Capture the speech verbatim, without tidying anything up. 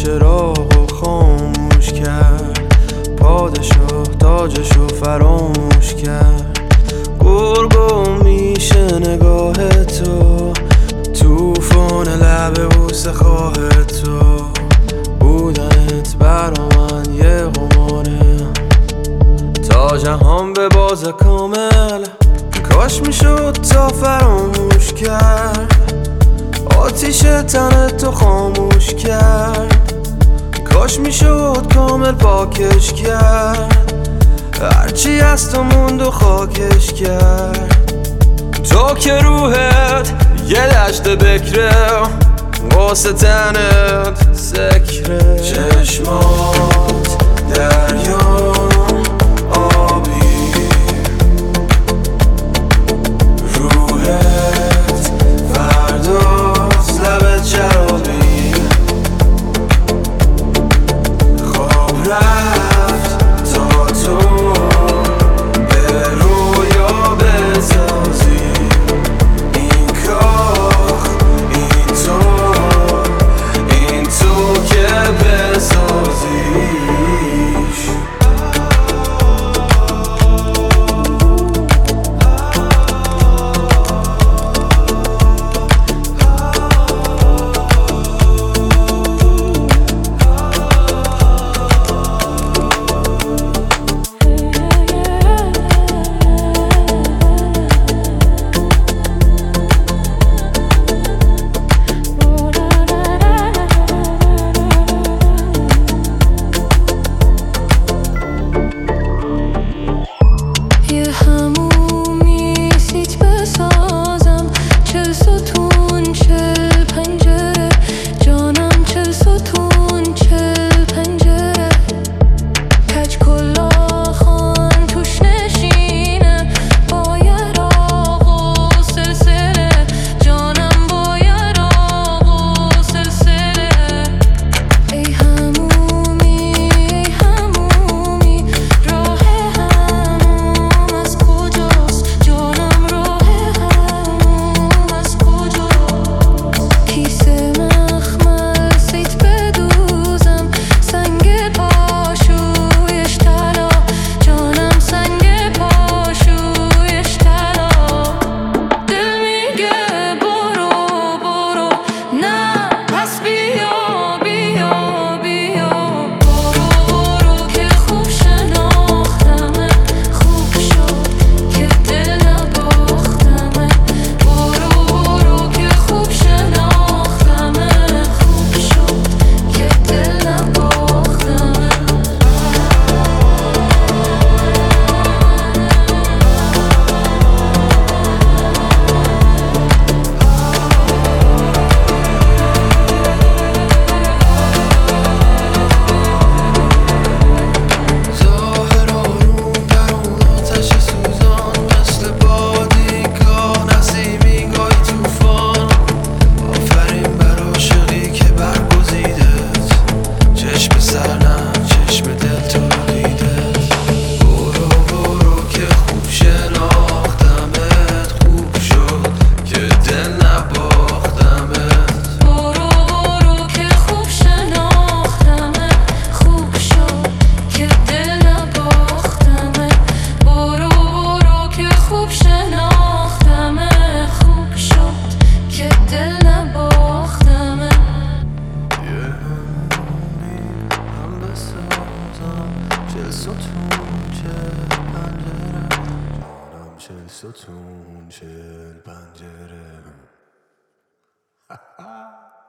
چراغو خاموش کرد، پادشاه تاجشو فراموش کرد. گرگو میشه نگاه تو، توفان لب بوسه خواه تو. بودنت برا من یه قماره، تا جهان به باز کامل. کاش میشد تا فراموش کرد، آتیش تن تو خاموش کرد. کاش میشد کامل پاکش کرد، هرچی از تو موند و خاکش کرد. تو که روحت یه دشت بکره، واسه تنت سکره. چشمات دریا آبی، روحت فرداست لبت شرابی. خواب رفت تا تو به رویا بسازی این کاخ، این تو، این تو که بسازیش. ستون چل پنجره